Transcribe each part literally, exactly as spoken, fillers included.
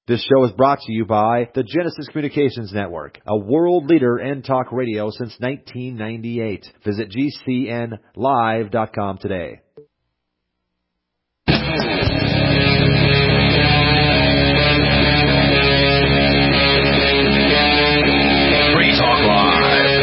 This show is brought to you by the Genesis Communications Network, a world leader in talk radio since nineteen ninety-eight. Visit G C N live dot com today. Free Talk Live.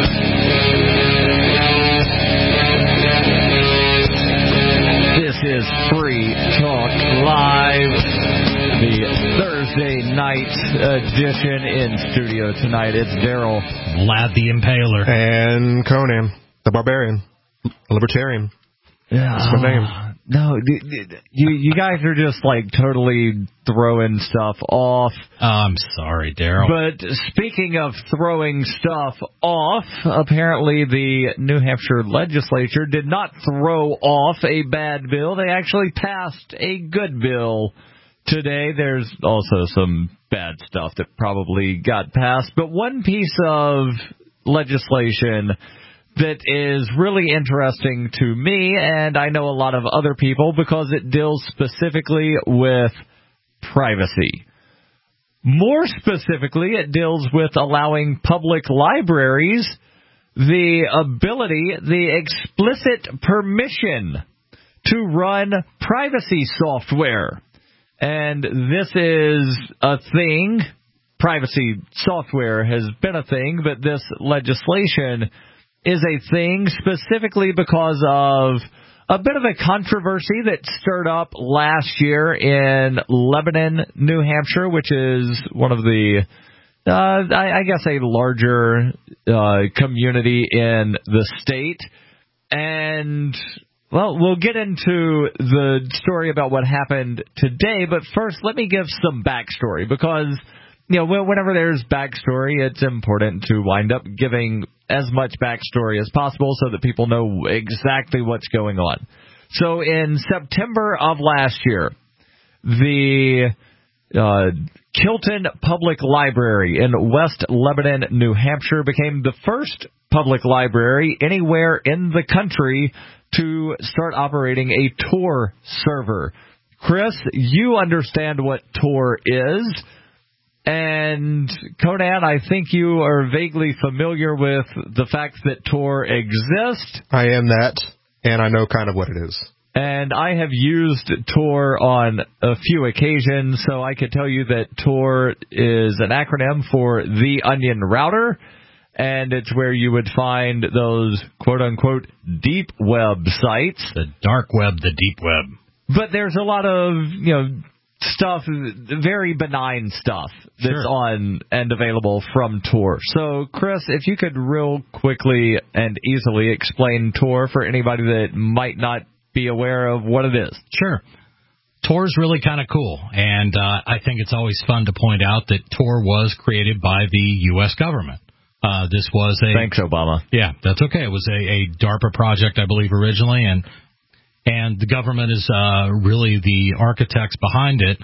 This is Free Talk Live. The Thursday night edition in studio tonight. It's Daryl, Vlad the Impaler, and Conan the Barbarian, Libertarian. Yeah, that's my name. No, you you guys are just like totally throwing stuff off. Oh, I'm sorry, Daryl. But speaking of throwing stuff off, apparently the New Hampshire legislature did not throw off a bad bill. They actually passed a good bill today. There's also some bad stuff that probably got passed, but one piece of legislation that is really interesting to me, and I know a lot of other people, because it deals specifically with privacy. More specifically, it deals with allowing public libraries the ability, the explicit permission to run privacy software. And this is a thing. Privacy software has been a thing, but this legislation is a thing specifically because of a bit of a controversy that stirred up last year in Lebanon, New Hampshire, which is one of the, uh, I, I guess, a larger uh, community in the state. And well, we'll get into the story about what happened today, but first let me give some backstory, because, you know, whenever there's backstory, it's important to wind up giving as much backstory as possible so that people know exactly what's going on. So in September of last year, the uh, Kilton Public Library in West Lebanon, New Hampshire, became the first public library anywhere in the country to start operating a Tor server. Chris, you understand what Tor is. And Conan, I think you are vaguely familiar with the fact that Tor exists. I am that, and I know kind of what it is. And I have used Tor on a few occasions, so I could tell you that Tor is an acronym for The Onion Router, and it's where you would find those quote-unquote deep web sites. The dark web, the deep web. But there's a lot of, you know, stuff, very benign stuff that's sure. on and available from Tor. So, Chris, if you could real quickly and easily explain Tor for anybody that might not be aware of what it is. Sure. Tor's really kind of cool, and uh, I think it's always fun to point out that Tor was created by the U S government. Uh, this was a... Thanks, Obama. Yeah, that's okay. It was a, a DARPA project, I believe, originally, and and the government is uh, really the architects behind it.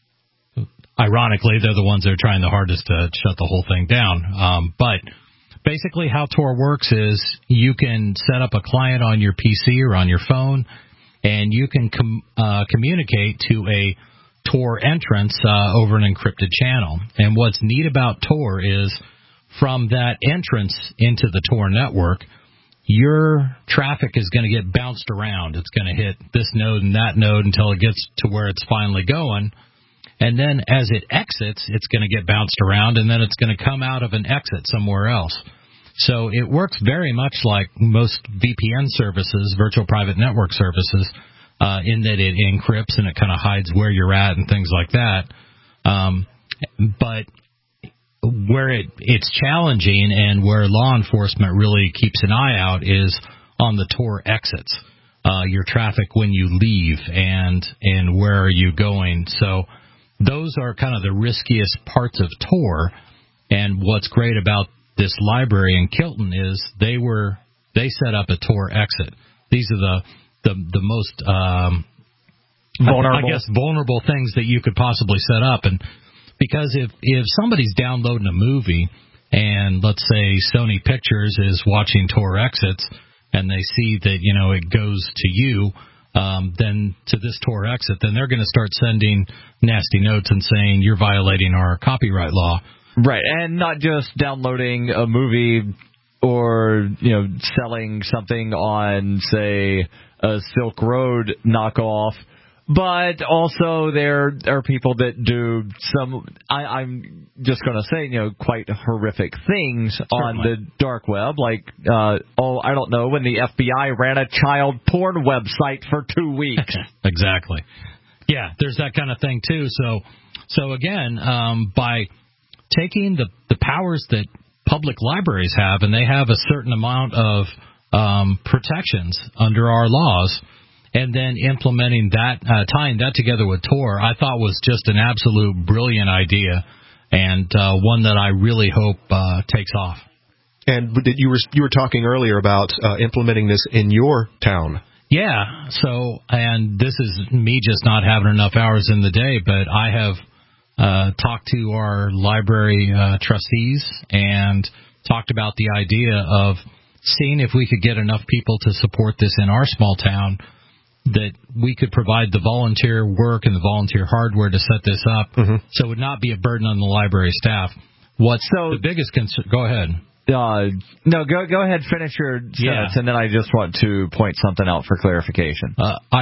Ironically, they're the ones that are trying the hardest to shut the whole thing down. Um, but basically how Tor works is you can set up a client on your P C or on your phone, and you can com- uh, communicate to a Tor entrance uh, over an encrypted channel. And what's neat about Tor is from that entrance into the Tor network, your traffic is going to get bounced around. It's going to hit this node and that node until it gets to where it's finally going. And then as it exits, it's going to get bounced around, and then it's going to come out of an exit somewhere else. So it works very much like most V P N services, virtual private network services, uh, in that it encrypts and it kind of hides where you're at and things like that. Um, but where it, it's challenging and where law enforcement really keeps an eye out is on the Tor exits, uh, your traffic when you leave and and where are you going. So those are kind of the riskiest parts of Tor. And what's great about this library in Kilton is they were they set up a Tor exit. These are the the, the most um, vulnerable, I guess, vulnerable things that you could possibly set up. And because if, if somebody's downloading a movie and let's say Sony Pictures is watching Tor exits and they see that, you know, it goes to you, um, then to this Tor exit, then they're going to start sending nasty notes and saying you're violating our copyright law. Right, and not just downloading a movie or, you know, selling something on, say, a Silk Road knockoff, but also there are people that do some, I, I'm just going to say, you know, quite horrific things Certainly. on the dark web, like, uh, oh, I don't know, when the F B I ran a child porn website for two weeks. Exactly. Yeah, there's that kind of thing, too. So, so again, um, by taking the, the powers that public libraries have, and they have a certain amount of um, protections under our laws, and then implementing that, uh, tying that together with Tor, I thought was just an absolute brilliant idea, and uh, one that I really hope uh, takes off. And did you were you were talking earlier about uh, implementing this in your town. Yeah. So, and this is me just not having enough hours in the day, but I have uh, talked to our library uh, trustees and talked about the idea of seeing if we could get enough people to support this in our small town, that we could provide the volunteer work and the volunteer hardware to set this up, mm-hmm. so it would not be a burden on the library staff. What's so, the biggest concern? Go ahead. Uh, no, go go ahead, finish your sentence, yeah. and then I just want to point something out for clarification. Uh, I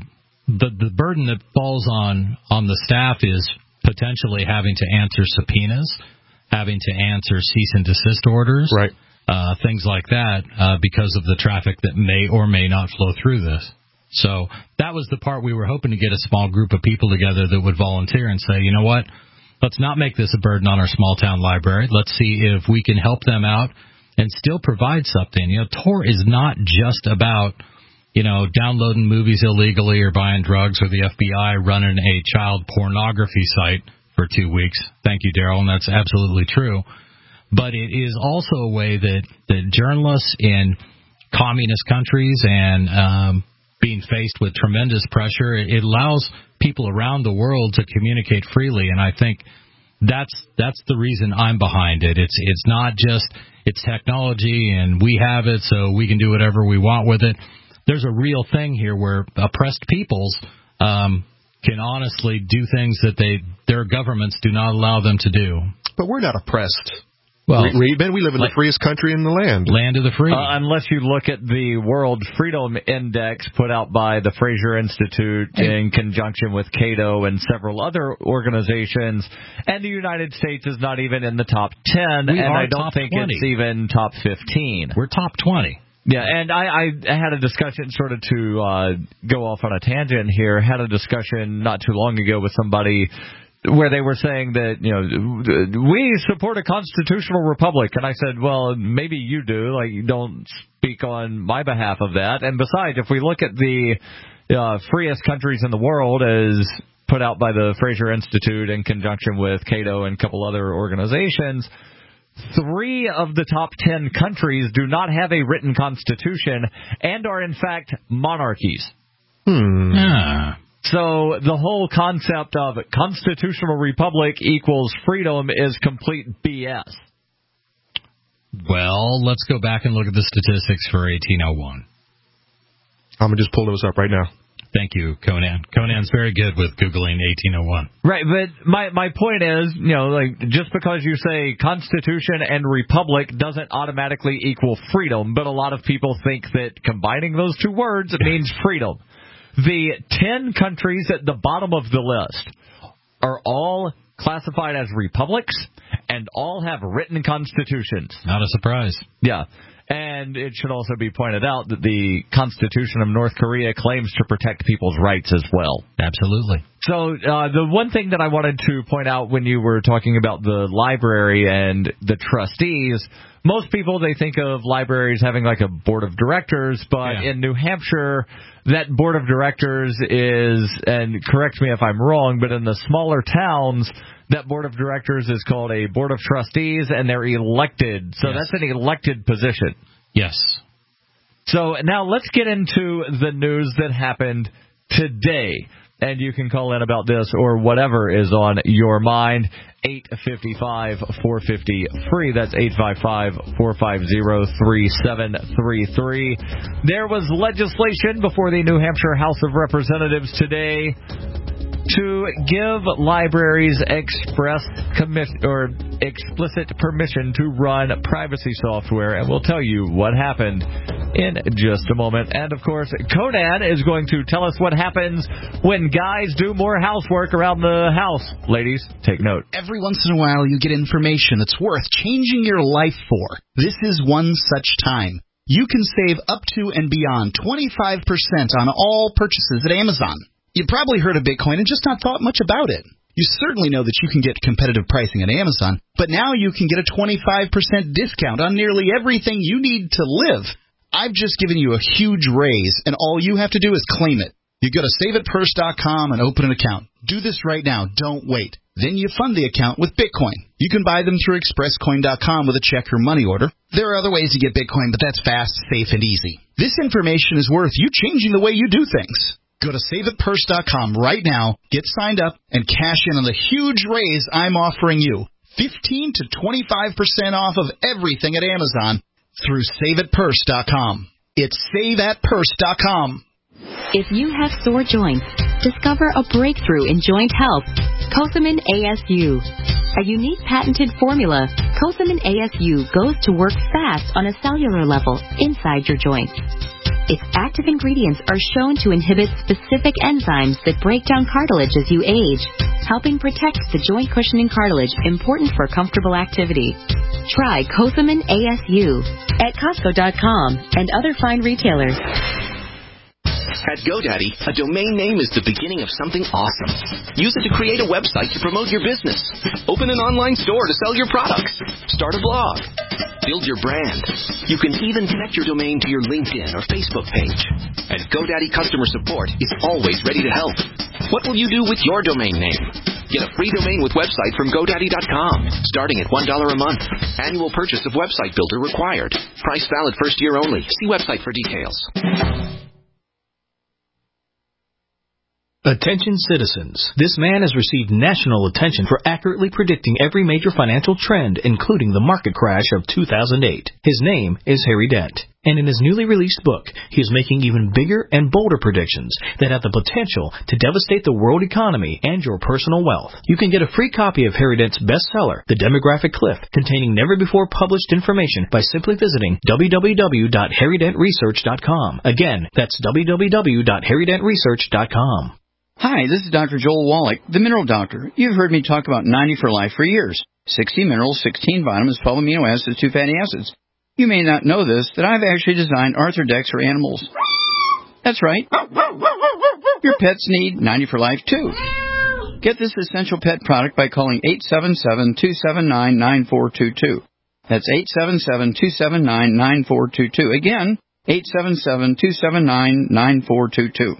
the the burden that falls on on the staff is potentially having to answer subpoenas, having to answer cease and desist orders, right? Uh, things like that, uh, because of the traffic that may or may not flow through this. So that was the part we were hoping to get a small group of people together that would volunteer and say, you know what, let's not make this a burden on our small town library. Let's see if we can help them out and still provide something. You know, Tor is not just about, you know, downloading movies illegally or buying drugs, or the F B I running a child pornography site for two weeks. Thank you, Daryl, and that's absolutely true. But it is also a way that, that journalists in communist countries and um, being faced with tremendous pressure, it allows people around the world to communicate freely, and I think that's that's the reason I'm behind it. It's it's not just it's technology and we have it so we can do whatever we want with it. There's a real thing here where oppressed peoples um, can honestly do things that they their governments do not allow them to do. But we're not oppressed. Well, we, we live in the freest country in the land. Land of the free. Uh, unless you look at the World Freedom Index put out by the Fraser Institute in conjunction with Cato and several other organizations, and the United States is not even in the top ten, we and are I don't top think twenty. It's even top fifteen. We're top twenty. Yeah, and I, I had a discussion, sort of to uh, go off on a tangent here, had a discussion not too long ago with somebody where they were saying that, you know, we support a constitutional republic. And I said, well, maybe you do. Like, you don't speak on my behalf of that. And besides, if we look at the uh, freest countries in the world as put out by the Fraser Institute in conjunction with Cato and a couple other organizations, three of the top ten countries do not have a written constitution and are, in fact, monarchies. Hmm. Ah. So the whole concept of constitutional republic equals freedom is complete B S. Well, let's go back and look at the statistics for eighteen oh one. I'm going to just pull those up right now. Thank you, Conan. Conan's very good with Googling eighteen oh one. Right, but my my point is, you know, like, just because you say constitution and republic doesn't automatically equal freedom, but a lot of people think that combining those two words means freedom. The ten countries at the bottom of the list are all classified as republics and all have written constitutions. Not a surprise. Yeah. And it should also be pointed out that the Constitution of North Korea claims to protect people's rights as well. Absolutely. So uh, the one thing that I wanted to point out when you were talking about the library and the trustees, most people, they think of libraries having like a board of directors, but yeah. in New Hampshire, that board of directors is, and correct me if I'm wrong, but in the smaller towns, that board of directors is called a board of trustees, and they're elected. So yes. that's an elected position. Yes. So now let's get into the news that happened today. and you can call in about this or whatever is on your mind. eight five five, four five zero, free. That's eight five five, four five zero, three seven three three. There was legislation before the New Hampshire House of Representatives today to give libraries express commission or explicit permission to run privacy software, and we'll tell you what happened in just a moment. And of course, Conan is going to tell us what happens when guys do more housework around the house. Ladies, take note. Every once in a while you get information that's worth changing your life for. This is one such time. You can save up to and beyond twenty-five percent on all purchases at Amazon. You probably heard of Bitcoin and just not thought much about it. You certainly know that you can get competitive pricing at Amazon, but now you can get a twenty-five percent discount on nearly everything you need to live. I've just given you a huge raise, and all you have to do is claim it. You go to save it purse dot com and open an account. Do this right now. Don't wait. Then you fund the account with Bitcoin. You can buy them through express coin dot com with a check or money order. There are other ways to get Bitcoin, but that's fast, safe, and easy. This information is worth you changing the way you do things. Go to save it purse dot com right now, get signed up, and cash in on the huge raise I'm offering you. fifteen to twenty-five percent off of everything at Amazon through save it purse dot com. It's save at purse dot com. If you have sore joints, discover a breakthrough in joint health. Cosamin A S U. A unique patented formula, Cosamin A S U goes to work fast on a cellular level inside your joints. Its active ingredients are shown to inhibit specific enzymes that break down cartilage as you age, helping protect the joint cushioning cartilage important for comfortable activity. Try Cosamin A S U at Costco dot com and other fine retailers. At GoDaddy, a domain name is the beginning of something awesome. Use it to create a website to promote your business. Open an online store to sell your products. Start a blog. Build your brand. You can even connect your domain to your LinkedIn or Facebook page. And GoDaddy customer support is always ready to help. What will you do with your domain name? Get a free domain with website from GoDaddy dot com, starting at one dollar a month. Annual purchase of website builder required. Price valid first year only. See website for details. Attention citizens. This man has received national attention for accurately predicting every major financial trend, including the market crash of two thousand eight. His name is Harry Dent. And in his newly released book, he is making even bigger and bolder predictions that have the potential to devastate the world economy and your personal wealth. You can get a free copy of Harry Dent's bestseller, The Demographic Cliff, containing never-before-published information by simply visiting w w w dot harry dent research dot com. Again, that's w w w dot harry dent research dot com. Hi, this is Doctor Joel Wallach, the Mineral Doctor. You've heard me talk about ninety for Life for years. sixty minerals, sixteen vitamins, twelve amino acids, two fatty acids. You may not know this, that I've actually designed Arthrodex for animals. That's right. Your pets need ninety for Life, too. Get this essential pet product by calling eight seven seven, two seven nine, nine four two two. That's eight seven seven, two seven nine, nine four two two. Again, eight seven seven, two seven nine, nine four two two.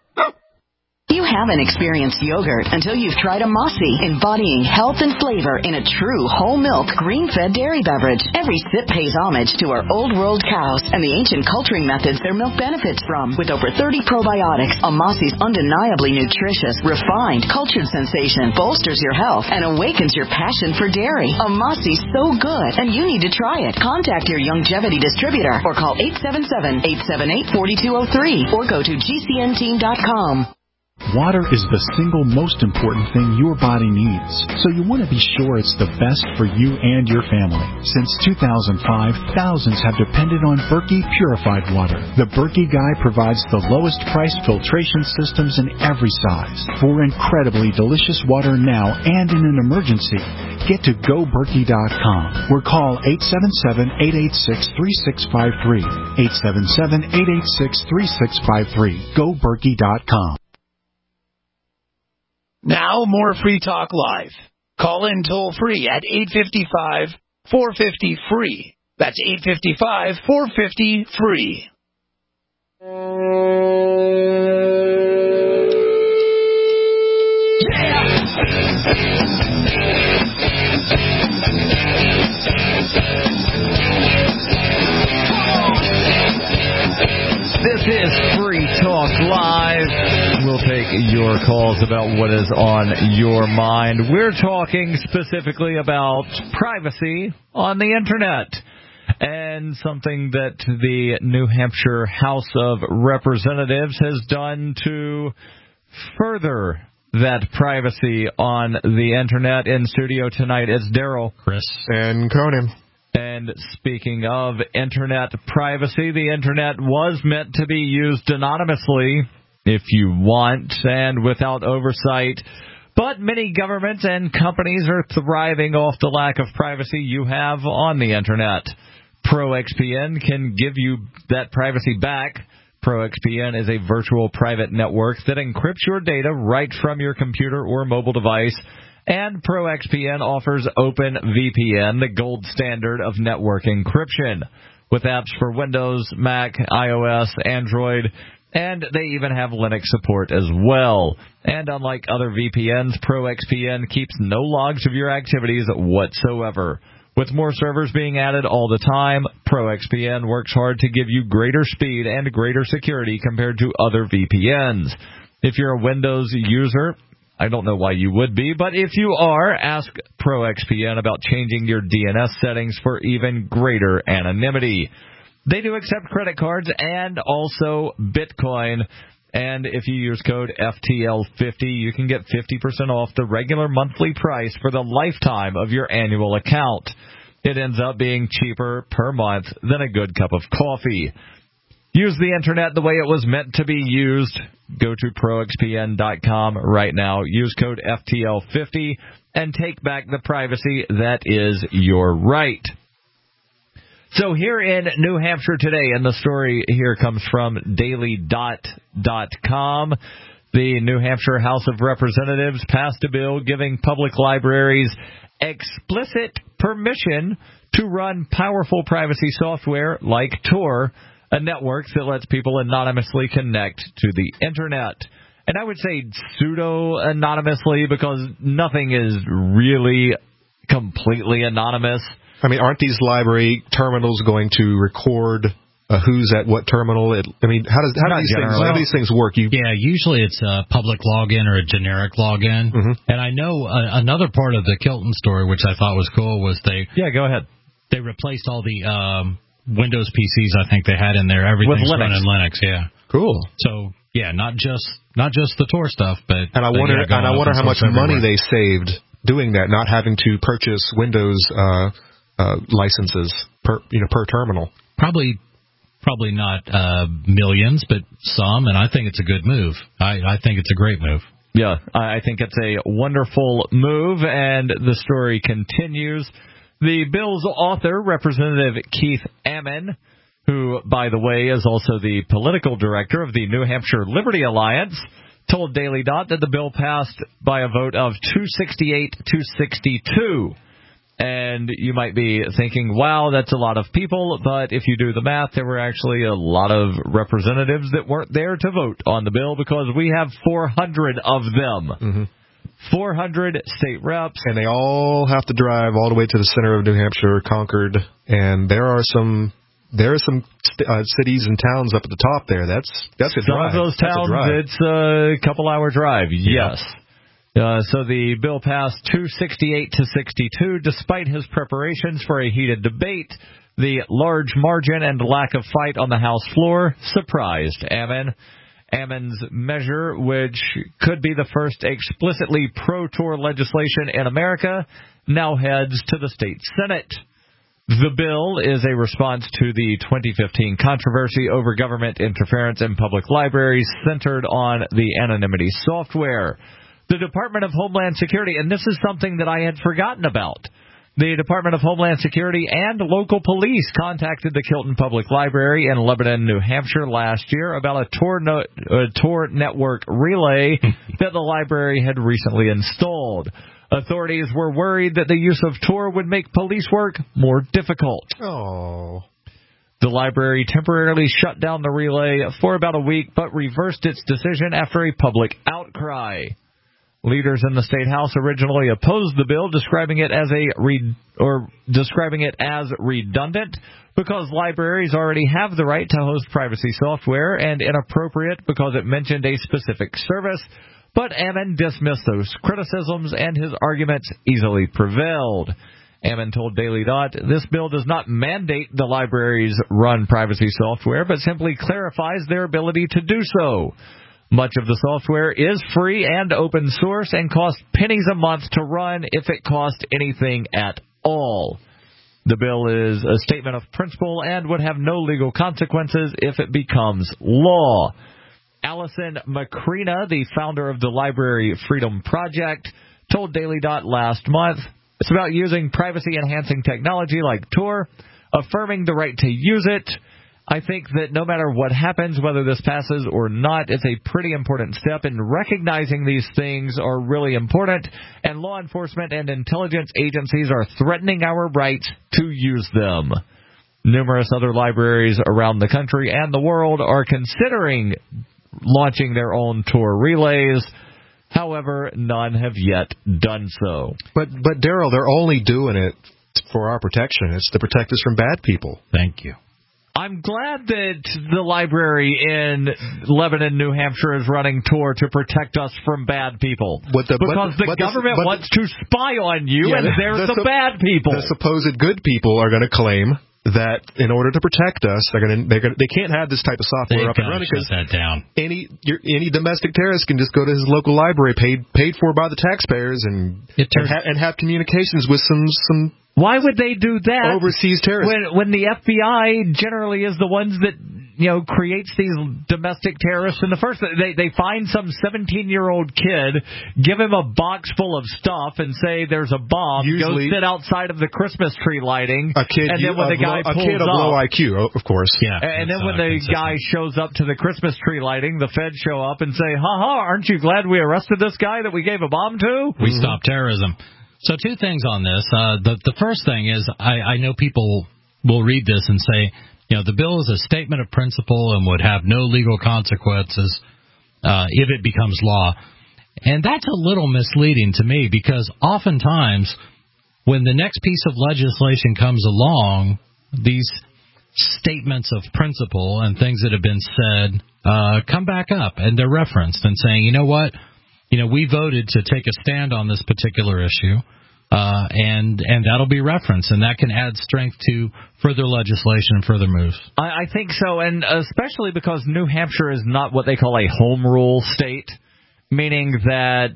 You haven't experienced yogurt until you've tried a Mossy, embodying health and flavor in a true whole milk, green-fed dairy beverage. Every sip pays homage to our old world cows and the ancient culturing methods their milk benefits from. With over thirty probiotics, a Mossy's undeniably nutritious, refined, cultured sensation bolsters your health and awakens your passion for dairy. A Mossy's so good, and you need to try it. Contact your Youngevity distributor or call eight seven seven, eight seven eight, four two zero three or go to G C N team dot com. Water is the single most important thing your body needs, so you want to be sure it's the best for you and your family. Since two thousand five, thousands have depended on Berkey purified water. The Berkey Guy provides the lowest price filtration systems in every size. For incredibly delicious water now and in an emergency, get to go berkey dot com or call eight seven seven, eight eight six, three six five three. eight seven seven, eight eight six, three six five three. go berkey dot com. Now, more Free Talk Live. Call in toll free at eight five five, four five zero, free. That's eight five five, four five zero, free. This is Free Talk Live. We'll take your calls about what is on your mind. We're talking specifically about privacy on the Internet and something that the New Hampshire House of Representatives has done to further that privacy on the Internet. In studio tonight is Daryl, Chris, and Conan. And speaking of Internet privacy, the Internet was meant to be used anonymously if you want and without oversight. But many governments and companies are thriving off the lack of privacy you have on the Internet. ProXPN can give you that privacy back. ProXPN is a virtual private network that encrypts your data right from your computer or mobile device. And ProXPN offers OpenVPN, the gold standard of network encryption, with apps for Windows, Mac, iOS, Android, and they even have Linux support as well. And unlike other V P Ns, ProXPN keeps no logs of your activities whatsoever. With more servers being added all the time, ProXPN works hard to give you greater speed and greater security compared to other V P Ns. If you're a Windows user, I don't know why you would be, but if you are, ask ProXPN about changing your D N S settings for even greater anonymity. They do accept credit cards and also Bitcoin. And if you use code F T L fifty, you can get fifty percent off the regular monthly price for the lifetime of your annual account. It ends up being cheaper per month than a good cup of coffee. Use the Internet the way it was meant to be used. Go to Pro X P N dot com right now. Use code F T L fifty and take back the privacy that is your right. So here in New Hampshire today, and the story here comes from Daily Dot dot com, the New Hampshire House of Representatives passed a bill giving public libraries explicit permission to run powerful privacy software like Tor, a network that lets people anonymously connect to the Internet. And I would say pseudo-anonymously because nothing is really completely anonymous. I mean, aren't these library terminals going to record uh, who's at what terminal? It, I mean, how does how do these things how do these things work? You yeah, usually it's a public login or a generic login. Mm-hmm. And I know uh, another part of the Kilton story, which I thought was cool, was they yeah, go ahead. They replaced all the um, Windows P Cs I think they had in there. Everything's running Linux. Yeah, cool. So yeah, not just not just the Tor stuff, but and I wonder and I wonder how much everywhere. money they saved doing that, not having to purchase Windows. Uh, Uh, licenses per you know per terminal. Probably, probably not uh, millions, but some, and I think it's a good move. I, I think it's a great move. Yeah, I think it's a wonderful move, and the story continues. The bill's author, Representative Keith Ammon, who, by the way, is also the political director of the New Hampshire Liberty Alliance, told Daily Dot that the bill passed by a vote of two sixty-eight to sixty-two. And you might be thinking, wow, that's a lot of people. But if you do the math, there were actually a lot of representatives that weren't there to vote on the bill because we have four hundred of them. Mm-hmm. four hundred state reps. And they all have to drive all the way to the center of New Hampshire, Concord. And there are some there are some uh, cities and towns up at the top there. That's, that's a Some drive. Some of those towns, it's a couple-hour drive, yes. Yeah. Uh, so the bill passed two sixty-eight to sixty-two. Despite his preparations for a heated debate, the large margin and lack of fight on the House floor surprised Ammon. Ammon's measure, which could be the first explicitly pro-Tor legislation in America, now heads to the state Senate. The bill is a response to the twenty fifteen controversy over government interference in public libraries centered on the anonymity software. The Department of Homeland Security, and this is something that I had forgotten about, the Department of Homeland Security and local police contacted the Kilton Public Library in Lebanon, New Hampshire last year about a Tor, no, a Tor network relay that the library had recently installed. Authorities were worried that the use of Tor would make police work more difficult. Oh. The library temporarily shut down the relay for about a week, but reversed its decision after a public outcry. Leaders in the State House originally opposed the bill, describing it as a re- or describing it as redundant because libraries already have the right to host privacy software, and inappropriate because it mentioned a specific service. But Ammon dismissed those criticisms, and his arguments easily prevailed. Ammon told Daily Dot, this bill does not mandate the libraries run privacy software, but simply clarifies their ability to do so. Much of the software is free and open source and costs pennies a month to run if it cost anything at all. The bill is a statement of principle and would have no legal consequences if it becomes law. Allison Macrina, the founder of the Library Freedom Project, told Daily Dot last month, it's about using privacy-enhancing technology like Tor, affirming the right to use it. I think that no matter what happens, whether this passes or not, it's a pretty important step in recognizing these things are really important, and law enforcement and intelligence agencies are threatening our rights to use them. Numerous other libraries around the country and the world are considering launching their own Tor relays. However, none have yet done so. But, but Daryl, they're only doing it for our protection. It's to protect us from bad people. Thank you. I'm glad that the library in Lebanon, New Hampshire is running Tor to protect us from bad people. But the, because but, the but government the, wants to spy on you, yeah, and they're the, the bad people. The supposed good people are going to claim that in order to protect us, they're going to, they're going to, they can't have this type of software They've up and running because that down. any your, any domestic terrorist can just go to his local library, paid paid for by the taxpayers, and it turns, and, ha- and have communications with some some. Why would they do that? Overseas terrorists. When when the F B I generally is the ones that, you know, creates these domestic terrorists in the first place. They they find some seventeen-year-old kid, give him a box full of stuff, and say there's a bomb. Usually, go sit outside of the Christmas tree lighting. A kid, and then when the guy low, pulls a kid of up, low I Q, of course. Yeah. And then when uh, the consistent. guy shows up to the Christmas tree lighting, the feds show up and say, "Ha ha! Aren't you glad we arrested this guy that we gave a bomb to? We mm-hmm. stopped terrorism." So two things on this. Uh, the the first thing is I, I know people will read this and say, you know, the bill is a statement of principle and would have no legal consequences uh, if it becomes law. And that's a little misleading to me because oftentimes when the next piece of legislation comes along, these statements of principle and things that have been said uh, come back up and they're referenced and saying, you know what? You know, we voted to take a stand on this particular issue, uh, and and that'll be referenced, and that can add strength to further legislation and further moves. I, I think so, and especially because New Hampshire is not what they call a home rule state, meaning that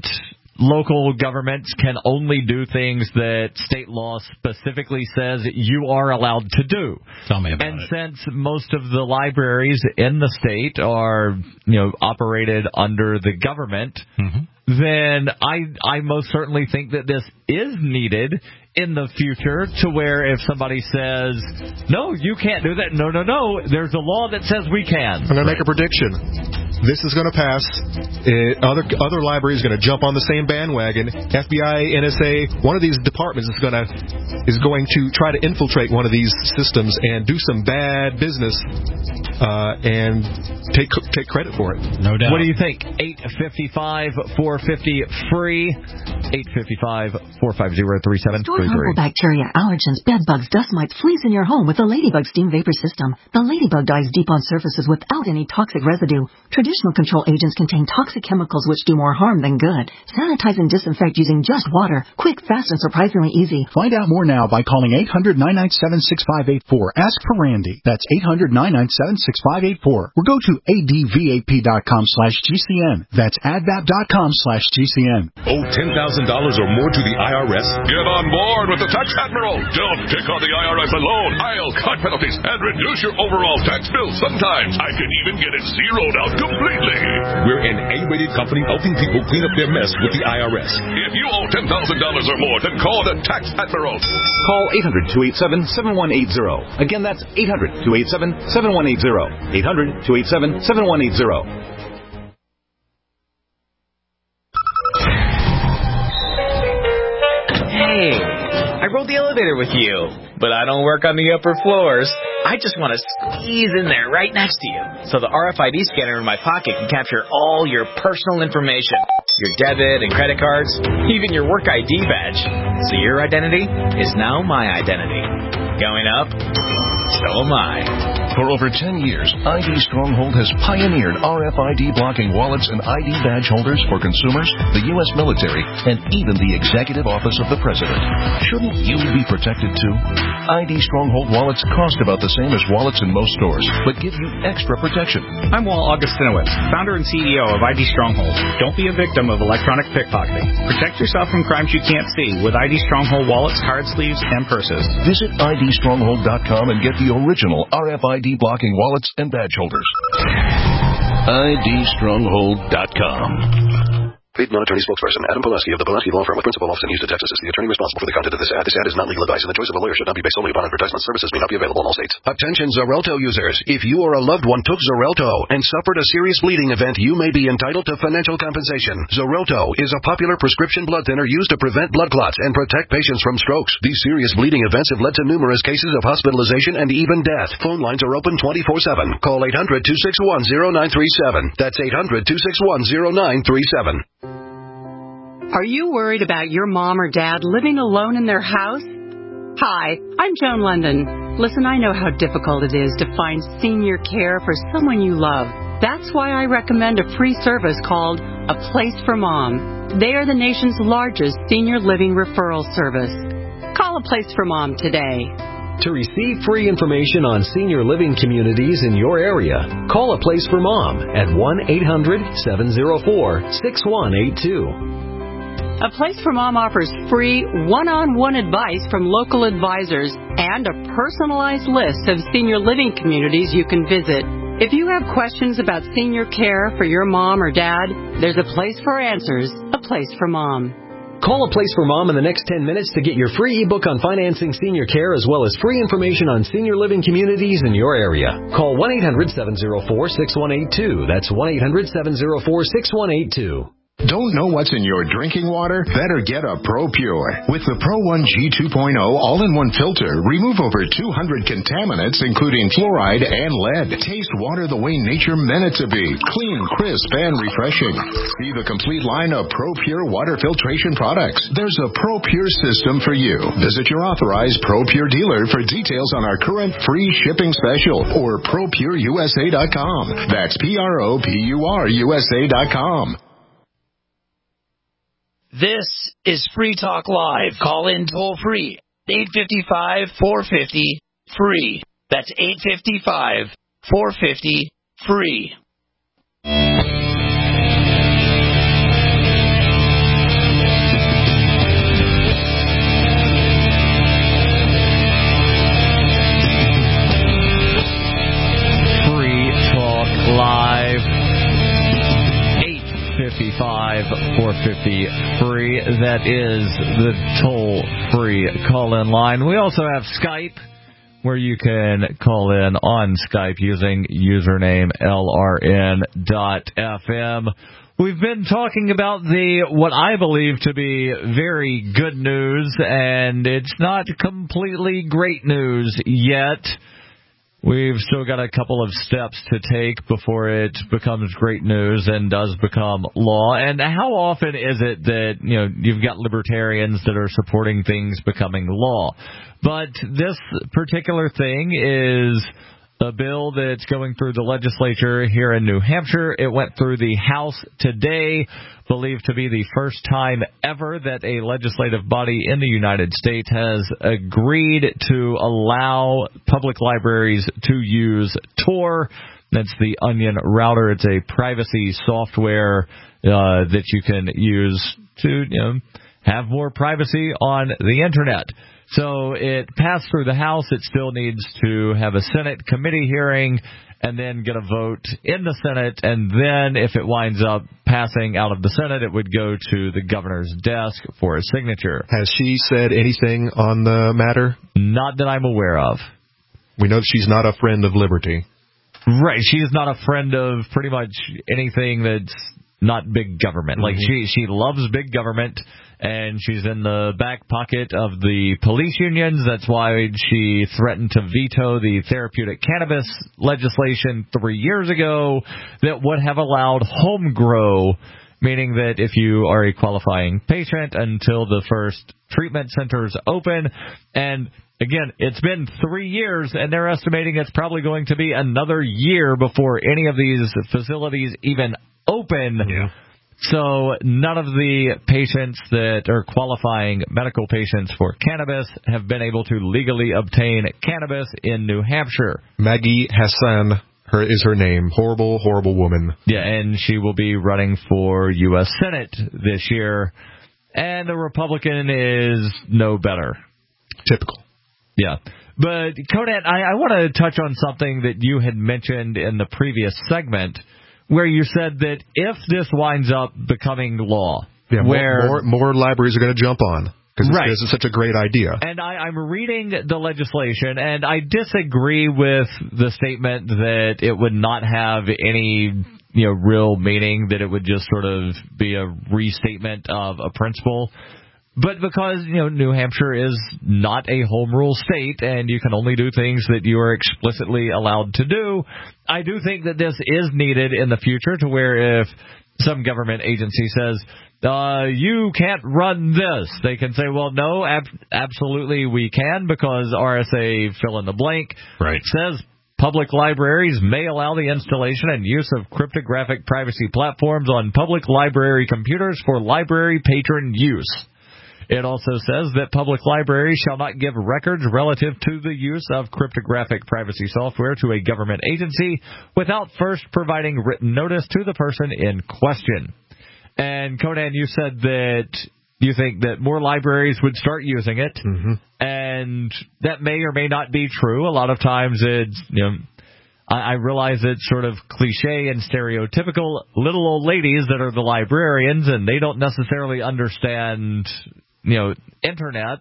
local governments can only do things that state law specifically says you are allowed to do. Tell me about and it. And since most of the libraries in the state are, you know, operated under the government, mm-hmm. then I I most certainly think that this is needed in the future to where if somebody says, no, you can't do that, no, no, no, there's a law that says we can. I'm going to make a prediction. This is going to pass. Uh, other other libraries are going to jump on the same bandwagon. F B I, N S A, one of these departments is going to is going to try to infiltrate one of these systems and do some bad business uh, and take take credit for it. No doubt. What do you think? eight five five, four five zero, free. eight five five, four five zero, three seven three three. Harmful bacteria, allergens, bed bugs, dust mites, fleas in your home with the Ladybug Steam Vapor System. The Ladybug dives deep on surfaces without any toxic residue. Traditional control agents contain toxic chemicals which do more harm than good. Sanitize and disinfect using just water. Quick, fast, and surprisingly easy. Find out more now by calling eight hundred, nine nine seven, six five eight four. Ask for Randy. That's eight hundred, nine nine seven, six five eight four. Or go to advap.com slash GCN. That's advap.com slash GCN. Owe ten thousand dollars or more to the I R S? Get on board with the Tax Admiral. Don't take on the I R S alone. I'll cut penalties and reduce your overall tax bill. Sometimes I can even get it zeroed out completely. We're an A-rated company helping people clean up their mess with the I R S. If you owe ten thousand dollars or more, then call the Tax Admiral. Call eight hundred, two eight seven, seven one eight zero. Again, that's eight hundred, two eight seven, seven one eight zero. eight hundred, two eight seven, seven one eight zero. Hey, I rode the elevator with you, but I don't work on the upper floors. I just want to squeeze in there right next to you, so the R F I D scanner in my pocket can capture all your personal information. your debit and credit cards, even your work I D badge. So your identity is now my identity. Going up, so am I. For over ten years, I D Stronghold has pioneered R F I D blocking wallets and I D badge holders for consumers, the U S military, and even the Executive Office of the President. Shouldn't you be protected too? I D Stronghold wallets cost about the same as wallets in most stores, but give you extra protection. I'm Walt Augustinowitz, founder and C E O of I D Stronghold. Don't be a victim of electronic pickpocketing. Protect yourself from crimes you can't see with I D Stronghold wallets, card sleeves, and purses. Visit I D stronghold dot com and get the original R F I D blocking wallets and badge holders. I D stronghold dot com. Paid non-attorney spokesperson Adam Pulaski of the Pulaski Law Firm with principal office in Houston, Texas, is the attorney responsible for the content of this ad. This ad is not legal advice, and the choice of a lawyer should not be based solely upon advertisement. Services may not be available in all states. Attention Xarelto users. If you or a loved one took Xarelto and suffered a serious bleeding event, you may be entitled to financial compensation. Xarelto is a popular prescription blood thinner used to prevent blood clots and protect patients from strokes. These serious bleeding events have led to numerous cases of hospitalization and even death. Phone lines are open twenty-four seven. Call eight hundred, two six one, zero nine three seven. That's eight hundred, two six one, zero nine three seven. Are you worried about your mom or dad living alone in their house? Hi, I'm Joan London. Listen, I know how difficult it is to find senior care for someone you love. That's why I recommend a free service called A Place for Mom. They are the nation's largest senior living referral service. Call A Place for Mom today. To receive free information on senior living communities in your area, call A Place for Mom at one eight hundred, seven oh four, six one eight two. A Place for Mom offers free one-on-one advice from local advisors and a personalized list of senior living communities you can visit. If you have questions about senior care for your mom or dad, there's a place for answers, A Place for Mom. Call A Place for Mom in the next ten minutes to get your free ebook on financing senior care as well as free information on senior living communities in your area. Call one eight hundred, seven oh four, six one eight two. That's one eight hundred, seven oh four, six one eight two. Don't know what's in your drinking water? Better get a ProPure. With the Pro one G two point oh all-in-one filter, remove over two hundred contaminants, including fluoride and lead. Taste water the way nature meant it to be. Clean, crisp, and refreshing. See the complete line of ProPure water filtration products. There's a ProPure system for you. Visit your authorized ProPure dealer for details on our current free shipping special or Pro Pure U S A dot com. That's P R O P U R U S A dot com. This is Free Talk Live. Call in toll free. eight five five, four five zero, free. That's eight five five, four five zero, free. Free Talk Live. eight five five, four five zero, free. That is the toll-free call-in line. We also have Skype, where you can call in on Skype using username L R N dot F M. We've been talking about the what I believe to be very good news, and it's not completely great news yet. We've still got a couple of steps to take before it becomes great news and does become law. And how often is it that, you know, you've got libertarians that are supporting things becoming law? But this particular thing is a bill that's going through the legislature here in New Hampshire. It went through the House today, believed to be the first time ever that a legislative body in the United States has agreed to allow public libraries to use Tor. That's the Onion router. It's a privacy software uh, that you can use to, you know, have more privacy on the Internet. So it passed through the House. It still needs to have a Senate committee hearing and then get a vote in the Senate. And then if it winds up passing out of the Senate, it would go to the governor's desk for a signature. Has she said anything on the matter? Not that I'm aware of. We know she's not a friend of liberty. Right. She is not a friend of pretty much anything that's not big government. Mm-hmm. Like she, she loves big government. And she's in the back pocket of the police unions. That's why she threatened to veto the therapeutic cannabis legislation three years ago that would have allowed home grow meaning that if you are a qualifying patient until the first treatment centers open, and again, it's been three years, and they're estimating it's probably going to be another year before any of these facilities even open. Yeah. So none of the patients that are qualifying medical patients for cannabis have been able to legally obtain cannabis in New Hampshire. Maggie Hassan her is her name. Horrible, horrible woman. Yeah, and she will be running for U S Senate this year, and the Republican is no better. Typical. Yeah. But, Conan, I, I want to touch on something that you had mentioned in the previous segment, where you said that if this winds up becoming law, yeah, where more, more, more libraries are going to jump on, because right. this is such a great idea. And I, I'm reading the legislation, and I disagree with the statement that it would not have any, you know, real meaning, that it would just sort of be a restatement of a principle. But because, you know, New Hampshire is not a home rule state and you can only do things that you are explicitly allowed to do, I do think that this is needed in the future, to where if some government agency says, uh, you can't run this, they can say, well, no, ab- absolutely we can, because R S A fill in the blank right. says public libraries may allow the installation and use of cryptographic privacy platforms on public library computers for library patron use. It also says that public libraries shall not give records relative to the use of cryptographic privacy software to a government agency without first providing written notice to the person in question. And, Conan, you said that you think that more libraries would start using it, mm-hmm. and that may or may not be true. A lot of times it's, you know, I, I realize it's sort of cliche and stereotypical little old ladies that are the librarians, and they don't necessarily understand, you know, internet,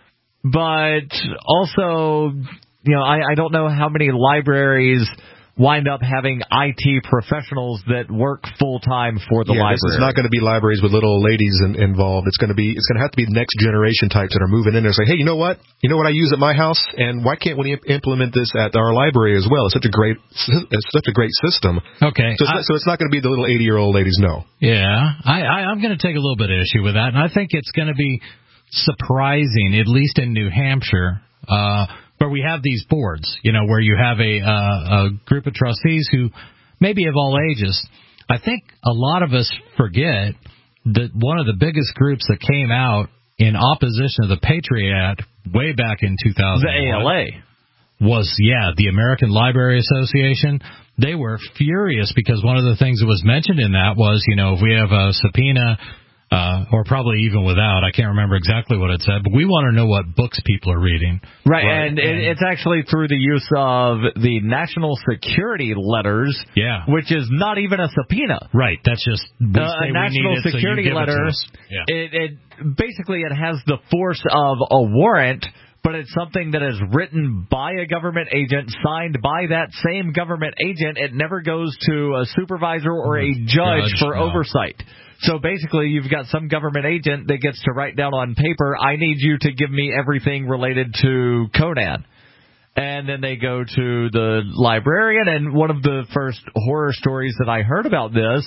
but also, you know, I, I don't know how many libraries wind up having I T professionals that work full time for the yeah, library. This is not going to be libraries with little old ladies in, involved. It's going to be, it's going to have to be next generation types that are moving in there and say, hey, you know what? You know what I use at my house, and why can't we imp- implement this at our library as well? It's such a great, it's such a great system. Okay, so it's, I, not, so it's not going to be the little eighty year old ladies. No. Yeah, I, I, I'm going to take a little bit of issue with that, and I think it's going to be surprising, at least in New Hampshire, uh, where we have these boards, you know, where you have a, uh, a group of trustees who maybe of all ages. I think a lot of us forget that one of the biggest groups that came out in opposition to the Patriot Act way back in two thousand one, the A L A, was, yeah, the American Library Association. They were furious because one of the things that was mentioned in that was, you know, if we have a subpoena, Uh, or probably even without, I can't remember exactly what it said, but we want to know what books people are reading. Right, right. and it, it's actually through the use of the national security letters, yeah. which is not even a subpoena. Right, that's just we uh, say a national we need it, security so you give letter. it to us. Yeah. It, it basically it has the force of a warrant, but it's something that is written by a government agent, signed by that same government agent. It never goes to a supervisor or a judge, judge for no. oversight. So basically, you've got some government agent that gets to write down on paper, I need you to give me everything related to Conan. And then they go to the librarian, and one of the first horror stories that I heard about this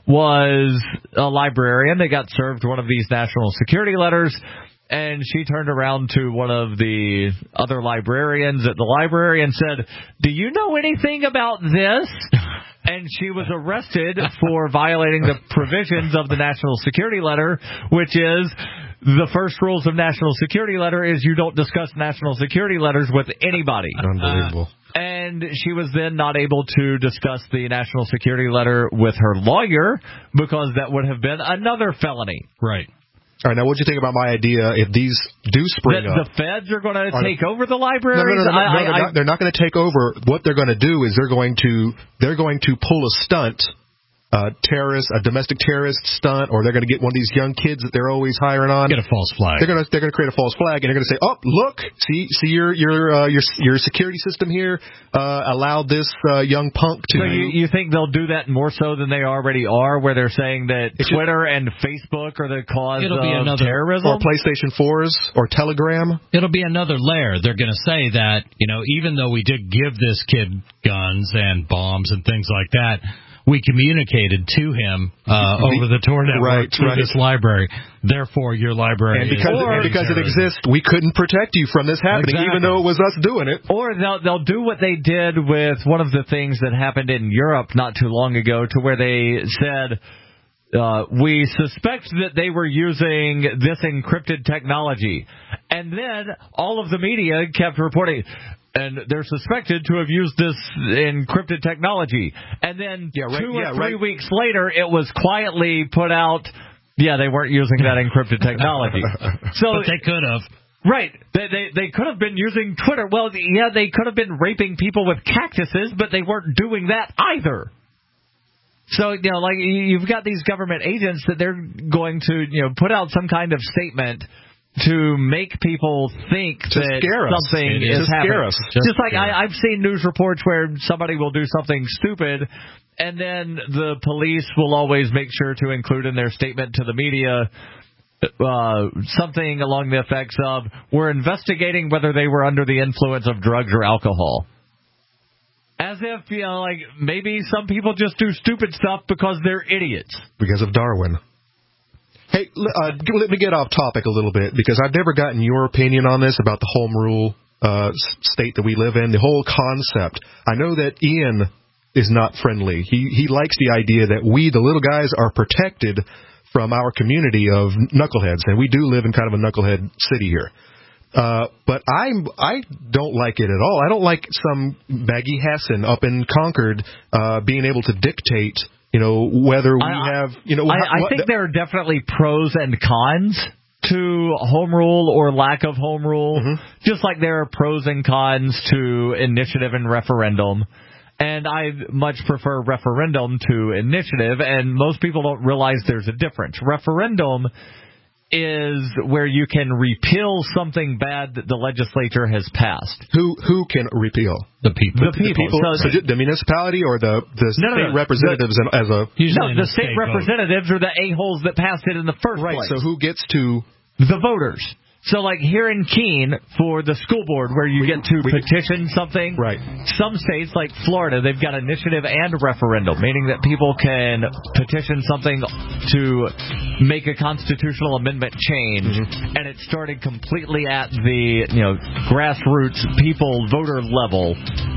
was a librarian that got served one of these national security letters, and she turned around to one of the other librarians at the library and said, do you know anything about this? And she was arrested for violating the provisions of the national security letter, which is the first rules of national security letter is you don't discuss national security letters with anybody. Unbelievable. Uh, and she was then not able to discuss the national security letter with her lawyer because that would have been another felony. Right. All right, now what do you think about my idea if these do spring the, up? The feds are going to take over the libraries? No, no, no, no, I, no, I, they're, not, they're not going to take over. What they're going to do is they're going to they're going to pull a stunt, uh, terrorist, a domestic terrorist stunt, or they're going to get one of these young kids that they're always hiring on. Get a false flag. They're going to they're going to create a false flag, and they're going to say, "Oh, look, see, see your your uh, your your security system here uh, allowed this uh, young punk to." So you, you think they'll do that more so than they already are, where they're saying that it's Twitter just, and Facebook are the cause it'll of be another, terrorism, or PlayStation fours, or Telegram? It'll be another layer. They're going to say that, you know, even though we did give this kid guns and bombs and things like that, we communicated to him uh, over the Tor network right, through right. this library. Therefore, your library and because, is it, and because it exists, we couldn't protect you from this happening, Exactly. even though it was us doing it. Or they'll they'll do what they did with one of the things that happened in Europe not too long ago, to where they said, Uh, we suspect that they were using this encrypted technology. And then all of the media kept reporting, and they're suspected to have used this encrypted technology. And then yeah, right, two or yeah, three right. weeks later, it was quietly put out, yeah, they weren't using that encrypted technology. So but they could have. Right. They, they they could have been using Twitter. Well, yeah, they could have been raping people with cactuses, but they weren't doing that either. So, you know, like, you've got these government agents that they're going to, you know, put out some kind of statement to make people think to that scare us. something It is is. To happening. scare us. Just, Just like scare I, I've seen news reports where somebody will do something stupid, and then the police will always make sure to include in their statement to the media uh, something along the effects of, we're investigating whether they were under the influence of drugs or alcohol. As if, you know, like, maybe some people just do stupid stuff because they're idiots. Because of Darwin. Hey, uh, let me get off topic a little bit, because I've never gotten your opinion on this about the home rule uh, state that we live in, the whole concept. I know that Ian is not friendly. He he likes the idea that we, the little guys, are protected from our community of knuckleheads, and we do live in kind of a knucklehead city here. Uh, but I I don't like it at all. I don't like some Maggie Hassan up in Concord uh, being able to dictate, you know, whether we I, have, you know, I, how, I what, think there are definitely pros and cons to home rule or lack of home rule, mm-hmm. just like there are pros and cons to initiative and referendum. And I much prefer referendum to initiative, and most people don't realize there's a difference. Referendum is where you can repeal something bad that the legislature has passed. Who who can repeal? The people. The people. The, people, so, so the municipality or the, the no, state no, no. representatives the, as a... No, the state, state representatives are the a-holes that passed it in the first right, place. Right, so who gets to... The voters. So, like here in Keene, for the school board, where you we, get to we, petition something, right? Some states, like Florida, they've got initiative and referendum, meaning that people can petition something to make a constitutional amendment change, mm-hmm. and it started completely at the you know grassroots people voter level.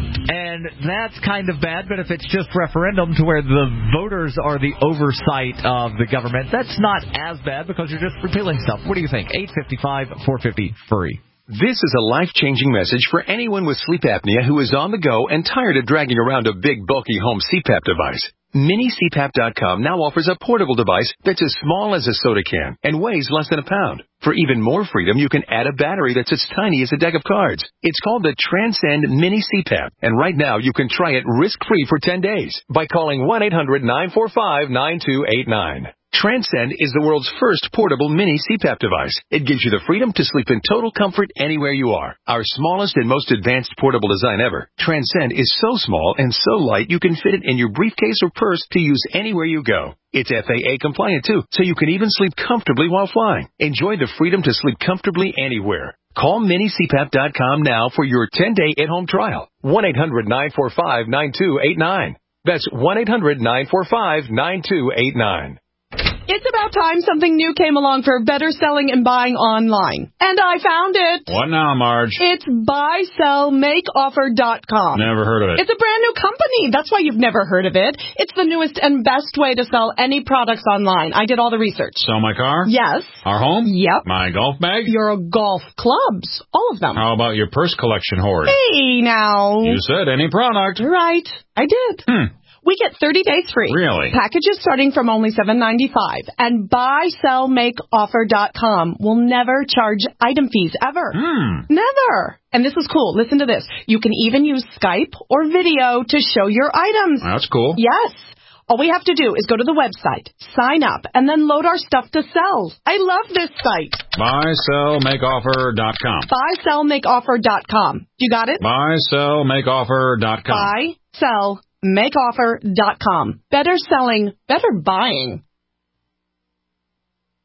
And that's kind of bad, but if it's just referendum to where the voters are the oversight of the government, that's not as bad because you're just repealing stuff. What do you think? eight five five, four five zero, free. This is a life-changing message for anyone with sleep apnea who is on the go and tired of dragging around a big, bulky home C PAP device. Mini C PAP dot com now offers a portable device that's as small as a soda can and weighs less than a pound. For even more freedom, you can add a battery that's as tiny as a deck of cards. It's called the Transcend Mini C PAP, and right now you can try it risk-free for ten days by calling one eight hundred nine four five nine two eight nine. Transcend is the world's first portable mini C PAP device. It gives you the freedom to sleep in total comfort anywhere you are. Our smallest and most advanced portable design ever, Transcend is so small and so light you can fit it in your briefcase or purse to use anywhere you go. It's F A A compliant too, so you can even sleep comfortably while flying. Enjoy the freedom to sleep comfortably anywhere. Call mini C PAP dot com now for your ten-day at-home trial. one eight hundred nine four five nine two eight nine. That's one eight hundred nine four five nine two eight nine. It's about time something new came along for better selling and buying online. And I found it. What now, Marge? It's buy sell make offer dot com. Never heard of it. It's a brand new company. That's why you've never heard of it. It's the newest and best way to sell any products online. I did all the research. Sell my car? Yes. Our home? Yep. My golf bag? Your golf clubs. All of them. How about your purse collection hoard? Hey, now. You said any product. Right. I did. Hmm. We get thirty days free. Really? Packages starting from only seven ninety-five. And buy sell make offer dot com will never charge item fees ever. Hmm. Never. And this is cool. Listen to this. You can even use Skype or video to show your items. That's cool. Yes. All we have to do is go to the website, sign up, and then load our stuff to sell. I love this site. buy sell make offer dot com. buy sell make offer dot com. You got it? buy sell make offer dot com. buy sell make offer dot com. Better selling, better buying.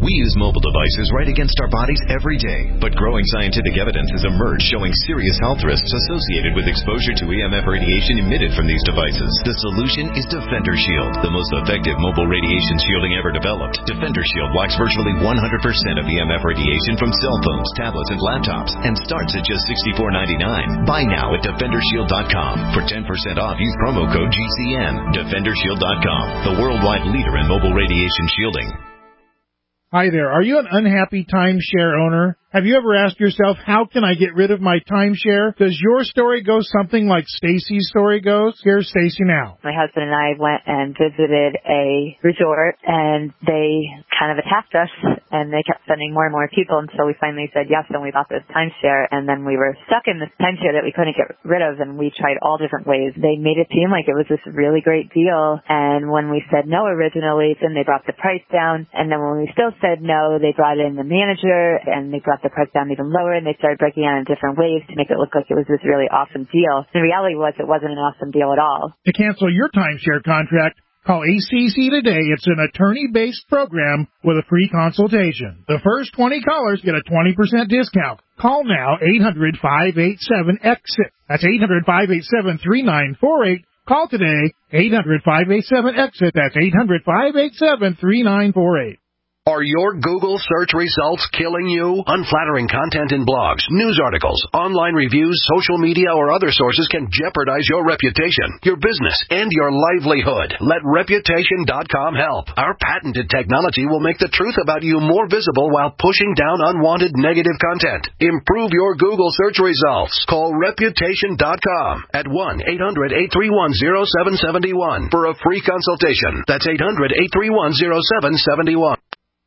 We use mobile devices right against our bodies every day, but growing scientific evidence has emerged showing serious health risks associated with exposure to E M F radiation emitted from these devices. The solution is Defender Shield, the most effective mobile radiation shielding ever developed. Defender Shield blocks virtually one hundred percent of E M F radiation from cell phones, tablets, and laptops, and starts at just sixty-four ninety-nine. Buy now at defender shield dot com. For ten percent off, use promo code G C N. defender shield dot com, the worldwide leader in mobile radiation shielding. Hi there. Are you an unhappy timeshare owner? Have you ever asked yourself, how can I get rid of my timeshare? Does your story go something like Stacy's story goes? Here's Stacy now. My husband and I went and visited a resort, and they kind of attacked us, and they kept sending more and more people, and so we finally said yes, and we bought this timeshare, and then we were stuck in this timeshare that we couldn't get rid of, and we tried all different ways. They made it seem like it was this really great deal, and when we said no originally, then they brought the price down, and then when we still said no, they brought in the manager, and they brought the price down even lower, and they started breaking it in different ways to make it look like it was this really awesome deal. The reality was it wasn't an awesome deal at all. To cancel your timeshare contract, call A C C today. It's an attorney-based program with a free consultation. The first twenty callers get a twenty percent discount. Call now, eight hundred, five eight seven, EXIT. That's eight hundred, five eight seven, three nine four eight. Call today, eight hundred, five eight seven, EXIT. That's eight hundred, five eight seven, three nine four eight. Are your Google search results killing you? Unflattering content in blogs, news articles, online reviews, social media, or other sources can jeopardize your reputation, your business, and your livelihood. Let Reputation dot com help. Our patented technology will make the truth about you more visible while pushing down unwanted negative content. Improve your Google search results. Call Reputation dot com at one eight hundred, eight three one, zero seven seven one for a free consultation. That's eight hundred, eight three one, zero seven seven one.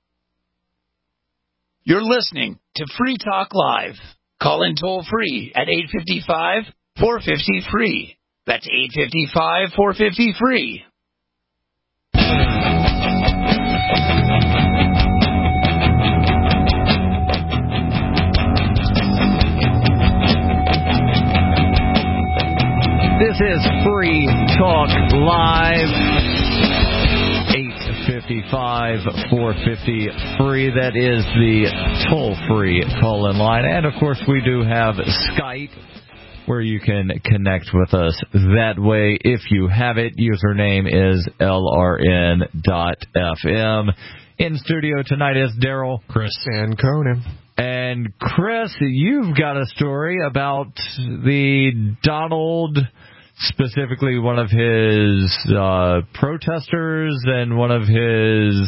You're listening to Free Talk Live. Call in toll free at eight five five, four five zero, free. That's eight five five, four five zero, free. This is Free Talk Live. eight five five, four five zero, free. That is the toll-free call-in line. And, of course, we do have Skype, where you can connect with us that way. If you have it, username is L R N dot F M. In studio tonight is Daryl, Chris, and Conan. And, Chris, you've got a story about the Donald... specifically one of his uh, protesters and one of his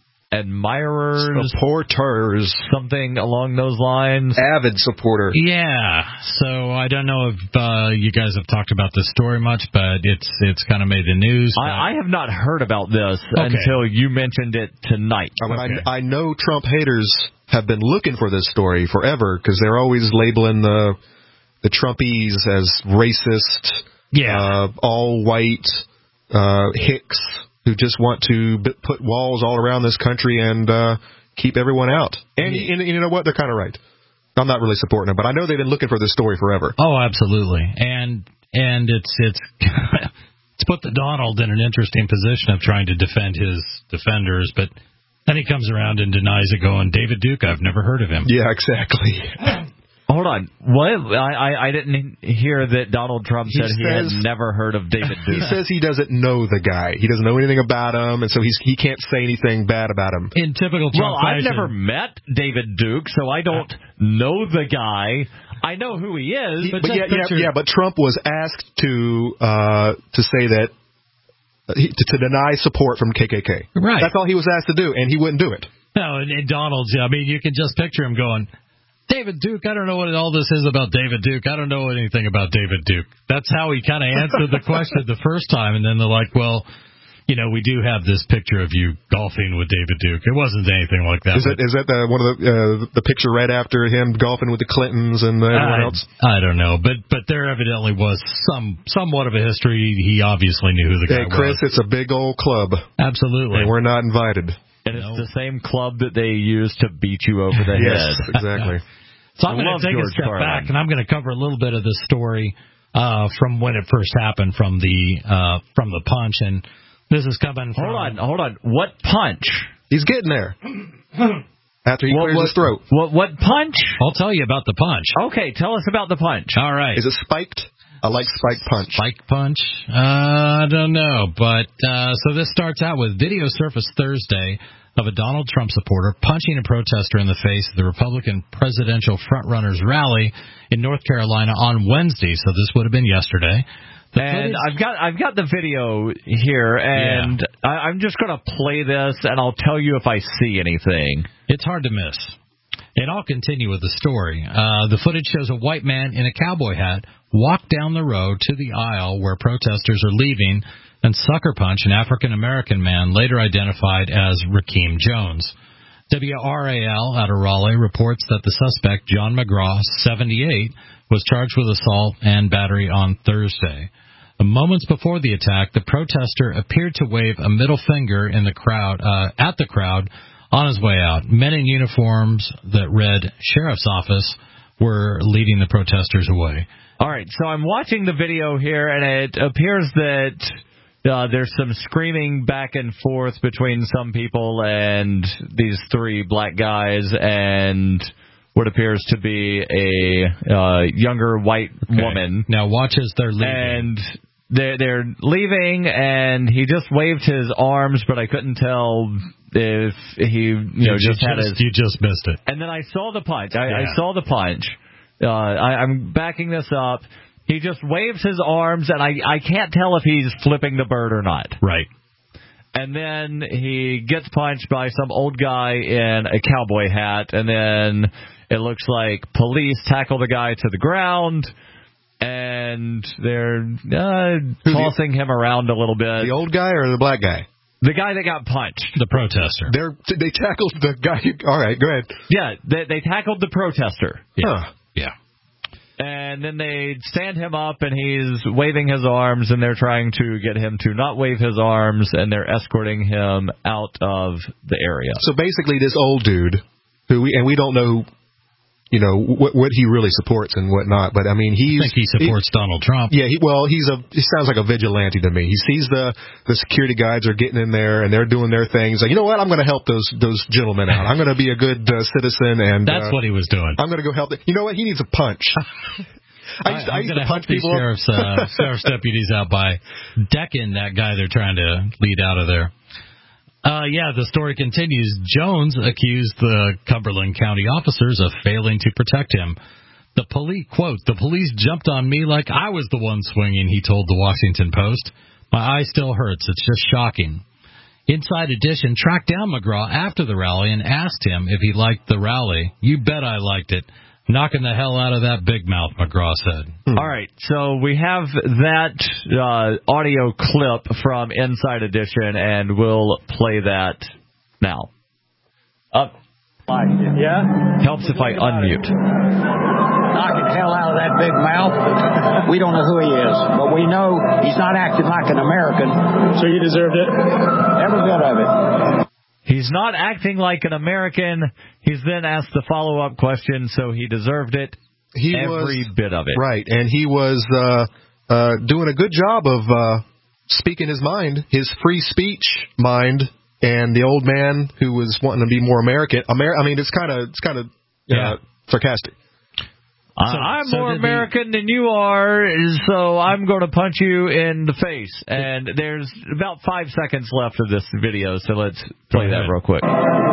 admirers. Supporters. Something along those lines. Avid supporter. Yeah. So I don't know if uh, you guys have talked about this story much, but it's it's kind of made the news. I, I have not heard about this okay. until you mentioned it tonight. I, mean, okay. I, I know Trump haters have been looking for this story forever because they're always labeling the the Trumpies as racist. Yeah, uh, all white uh, hicks who just want to b- put walls all around this country and uh, keep everyone out. And, yeah. and, and you know what? They're kind of right. I'm not really supporting them, but I know they've been looking for this story forever. Oh, absolutely. And and it's it's it's put the Donald in an interesting position of trying to defend his defenders, but then he comes around and denies it, going, David Duke, I've never heard of him. Yeah, exactly. Hold on. What? I, I, I didn't hear that Donald Trump he said he says, had never heard of David Duke. He says he doesn't know the guy. He doesn't know anything about him, and so he's, he can't say anything bad about him. In typical Trump Well, fashion. I've never met David Duke, so I don't know the guy. I know who he is. He, but but yeah, yeah, yeah, but Trump was asked to uh, to say that, uh, he, to, to deny support from K K K. Right. That's all he was asked to do, and he wouldn't do it. No, and, and Donald's, I mean, you can just picture him going, David Duke, I don't know what all this is about David Duke. I don't know anything about David Duke. That's how he kind of answered the question the first time. And then they're like, well, you know, we do have this picture of you golfing with David Duke. It wasn't anything like that. Is that, is that the, one of the uh, the picture right after him golfing with the Clintons and everyone I, else? I don't know. But but there evidently was some somewhat of a history. He obviously knew who the guy hey, Chris, was. it's a big old club. Absolutely. And we're not invited. And it's no. the same club that they use to beat you over the yes, head. Yes, exactly. So I'm going to take George a step Carlin. back, and I'm going to cover a little bit of this story uh, from when it first happened, from the uh, from the punch. And this is coming from... Hold on, hold on. What punch? He's getting there. After he what, clears what, his throat. What, what punch? I'll tell you about the punch. Okay, tell us about the punch. All right. Is it spiked? I like spiked punch. Spike punch? Uh, I don't know. But uh, so this starts out with video surfaced Thursday of a Donald Trump supporter punching a protester in the face at the Republican presidential frontrunner's rally in North Carolina on Wednesday. So this would have been yesterday. The and footage... I've got I've got the video here, and yeah. I, I'm just going to play this, and I'll tell you if I see anything. It's hard to miss. And I'll continue with the story. Uh, the footage shows a white man in a cowboy hat walk down the road to the aisle where protesters are leaving and sucker punch an African-American man later identified as Rakeem Jones. W R A L out of Raleigh reports that the suspect, John McGraw, seventy-eight, was charged with assault and battery on Thursday. Moments before the attack, the protester appeared to wave a middle finger in the crowd uh, at the crowd on his way out. Men in uniforms that read Sheriff's Office were leading the protesters away. All right, so I'm watching the video here, and it appears that uh, there's some screaming back and forth between some people and these three black guys and what appears to be a uh, younger white okay. woman. Now watch as they're leaving. And they're, they're leaving, and he just waved his arms, but I couldn't tell if he you know you just had just, his... You just missed it. And then I saw the punch. I, yeah. I saw the punch. Uh, I, I'm backing this up. He just waves his arms, and I, I can't tell if he's flipping the bird or not. Right. And then he gets punched by some old guy in a cowboy hat, and then it looks like police tackle the guy to the ground, and they're uh, tossing him around a little bit. The old guy or the black guy? The guy that got punched. The protester. They're, they tackled the guy. All right, go ahead. Yeah, they, they tackled the protester. Yeah. Huh. Yeah. And then they stand him up, and he's waving his arms, and they're trying to get him to not wave his arms, and they're escorting him out of the area. So basically, this old dude, who we, and we don't know, you know, what, what he really supports and what not, but I mean, he's... I think he supports he, Donald Trump. Yeah, he, well, he's a. He sounds like a vigilante to me. He sees the the security guards are getting in there, and they're doing their things. Like, you know what? I'm going to help those those gentlemen out. I'm going to be a good uh, citizen, and that's uh, what he was doing. I'm going to go help them. You know what? He needs a punch. I used, I, I used to to punch help these people. Sheriff's, uh, sheriff's deputies out by decking that guy they're trying to lead out of there. Uh, yeah, the story continues. Jones accused the Cumberland County officers of failing to protect him. The police, quote, the police jumped on me like I was the one swinging, he told the Washington Post. My eye still hurts. It's just shocking. Inside Edition tracked down McGraw after the rally and asked him if he liked the rally. You bet I liked it. Knocking the hell out of that big mouth, McGraw said. Hmm. All right, so we have that uh, audio clip from Inside Edition, and we'll play that now. Up. Yeah? Helps if I unmute. Knocking the hell out of that big mouth. We don't know who he is, but we know he's not acting like an American. So you deserved it? Every bit of it. He's not acting like an American. He's then asked the follow-up question, so he deserved it. He every was, bit of it. Right, and he was uh, uh, doing a good job of uh, speaking his mind, his free speech mind, and the old man who was wanting to be more American. Amer- I mean, it's kind of it's kind of yeah. uh, sarcastic. Uh, So, I'm so more did American the... than you are, so I'm going to punch you in the face. And there's about five seconds left of this video, so let's play that real quick.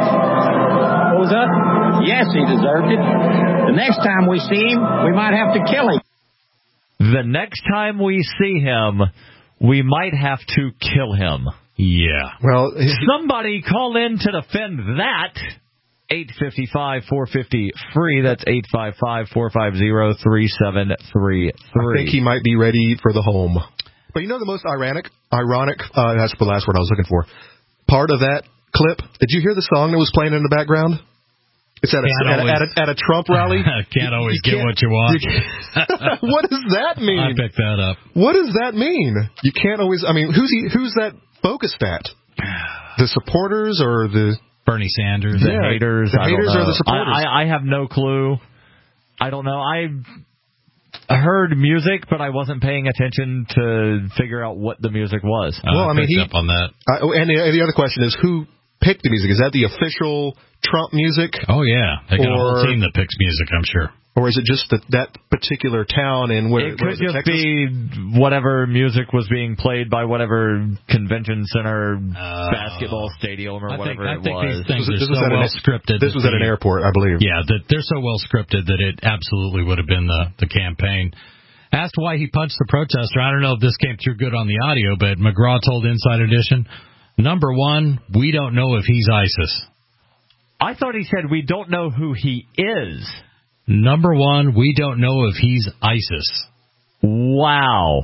What was that? Yes, he deserved it. The next time we see him, we might have to kill him. The next time we see him, we might have to kill him. Yeah. Well, somebody call in to defend that. eight five five, four five zero, free. That's eight five five, four five zero, three seven three three. I think he might be ready for the home. But you know the most ironic, ironic, uh, that's the last word I was looking for, part of that clip? Did you hear the song that was playing in the background? It's at a, at, always, a, at, a, at a Trump rally. Can't always you get what you want. You what does that mean? I picked that up. What does that mean? You can't always, I mean, who's he, who's that focused at? The supporters or the... Bernie Sanders. The yeah, haters. The I haters don't know. or the supporters? I, I, I have no clue. I don't know. I heard music, but I wasn't paying attention to figure out what the music was. Well, uh, I mean, he, up on that. Uh, and the, the other question is, who pick the music? Is that the official Trump music? Oh, yeah. They got or, a whole team that picks music, I'm sure. Or is it just that, that particular town and where it could where, just Texas? be whatever music was being played by whatever convention center, uh, basketball stadium, or I whatever think, I it think was. these things this was, are this so was well an, scripted. This was at an airport, I believe. Yeah, that they're so well scripted that it absolutely would have been the, the campaign. Asked why he punched the protester. I don't know if this came through good on the audio, but McGraw told Inside Edition, number one, we don't know if he's ISIS. I thought he said we don't know who he is. Number one, we don't know if he's ISIS. Wow.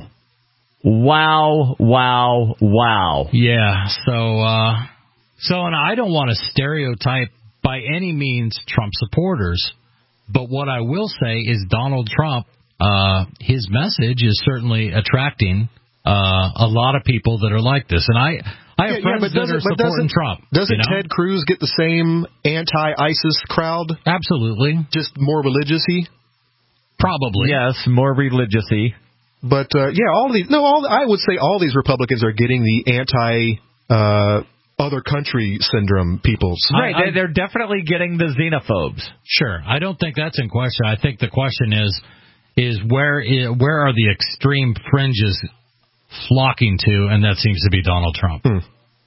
Wow, wow, wow. Yeah, so, uh, so, and I don't want to stereotype by any means Trump supporters, but what I will say is Donald Trump, uh, his message is certainly attracting, uh, a lot of people that are like this. And I, I have yeah, friends yeah, but that are but supporting doesn't, Trump. Doesn't you know? Ted Cruz get the same anti-ISIS crowd? Absolutely. Just more religious-y? Probably. Yes, more religious-y. But, uh, yeah, all these, no, all, I would say all these Republicans are getting the anti, uh, other country syndrome peoples. Right, I, I, they're definitely getting the xenophobes. Sure. I don't think that's in question. I think the question is, is where, where are the extreme fringes flocking to, and that seems to be Donald Trump. Hmm.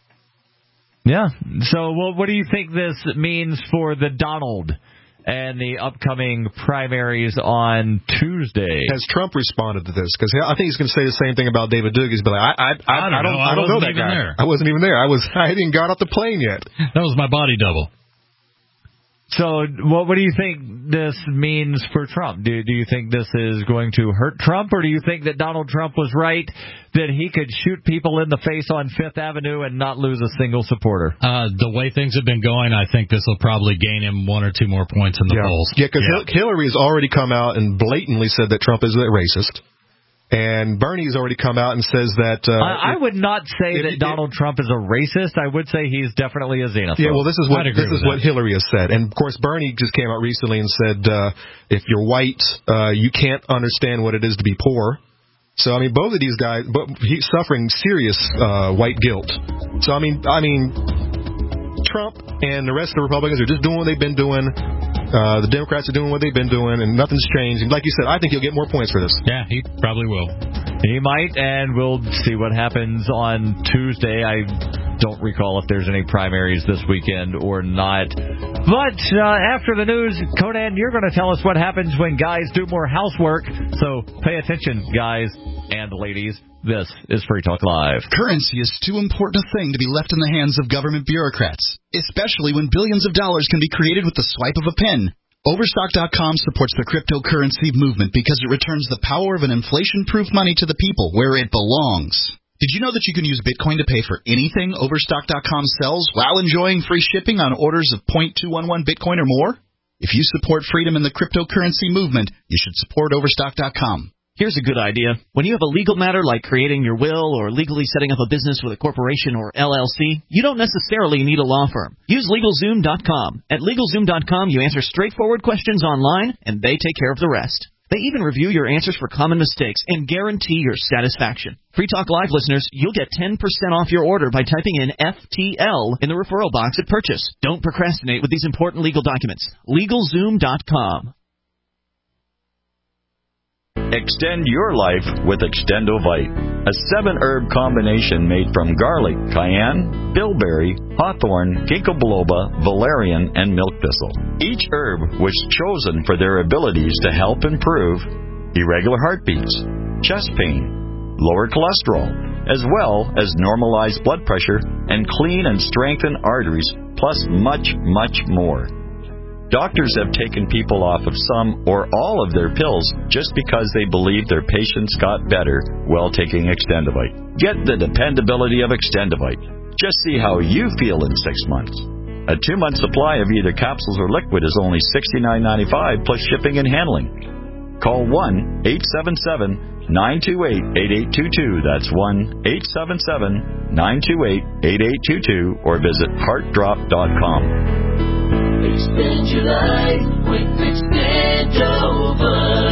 Yeah. So, well, what do you think this means for the Donald and the upcoming primaries on Tuesday? Has Trump responded to this? Because I think he's going to say the same thing about David Duke. He's be like, I, I, I, I don't, I don't know, I don't know that guy. There. I wasn't even there. I was. I hadn't even got off the plane yet. That was my body double. So, what, what do you think this means for Trump? Do, do you think this is going to hurt Trump, or do you think that Donald Trump was right, that he could shoot people in the face on Fifth Avenue and not lose a single supporter? Uh, the way things have been going, I think this will probably gain him one or two more points in the yeah. polls. Yeah, because yeah. Hillary has already come out and blatantly said that Trump is a racist. And Bernie's already come out and says that... Uh, I, I would not say it, that it, Donald it, Trump is a racist. I would say he's definitely a xenophobe. Yeah, well, this is what this is that. what Hillary has said. And, of course, Bernie just came out recently and said, uh, if you're white, uh, you can't understand what it is to be poor. So, I mean, both of these guys, but he's suffering serious uh, white guilt. So, I mean, I mean, Trump and the rest of the Republicans are just doing what they've been doing. Uh, the Democrats are doing what they've been doing, and nothing's changed. And like you said, I think he'll get more points for this. Yeah, he probably will. He might, and we'll see what happens on Tuesday. I don't recall if there's any primaries this weekend or not. But uh, after the news, Conan, you're going to tell us what happens when guys do more housework. So pay attention, guys and ladies. This is Free Talk Live. Currency is too important a thing to be left in the hands of government bureaucrats, especially when billions of dollars can be created with the swipe of a pen. Overstock dot com supports the cryptocurrency movement because it returns the power of an inflation-proof money to the people where it belongs. Did you know that you can use Bitcoin to pay for anything Overstock dot com sells while enjoying free shipping on orders of zero point two one one Bitcoin or more? If you support freedom in the cryptocurrency movement, you should support Overstock dot com. Here's a good idea. When you have a legal matter like creating your will or legally setting up a business with a corporation or L L C, you don't necessarily need a law firm. Use LegalZoom dot com. At LegalZoom dot com, you answer straightforward questions online, and they take care of the rest. They even review your answers for common mistakes and guarantee your satisfaction. Free Talk Live listeners, you'll get ten percent off your order by typing in F T L in the referral box at purchase. Don't procrastinate with these important legal documents. LegalZoom dot com. Extend your life with Extendovite, a seven-herb combination made from garlic, cayenne, bilberry, hawthorn, ginkgo biloba, valerian, and milk thistle. Each herb was chosen for their abilities to help improve irregular heartbeats, chest pain, lower cholesterol, as well as normalize blood pressure and clean and strengthen arteries, plus much, much more. Doctors have taken people off of some or all of their pills just because they believe their patients got better while taking Extendovite. Get the dependability of Extendovite. Just see how you feel in six months. A two-month supply of either capsules or liquid is only sixty-nine ninety-five plus shipping and handling. Call one eight seven seven, nine two eight, eight eight two two. That's one eight seven seven, nine two eight, eight eight two two or visit heart drop dot com. Extend your life with Extendovite.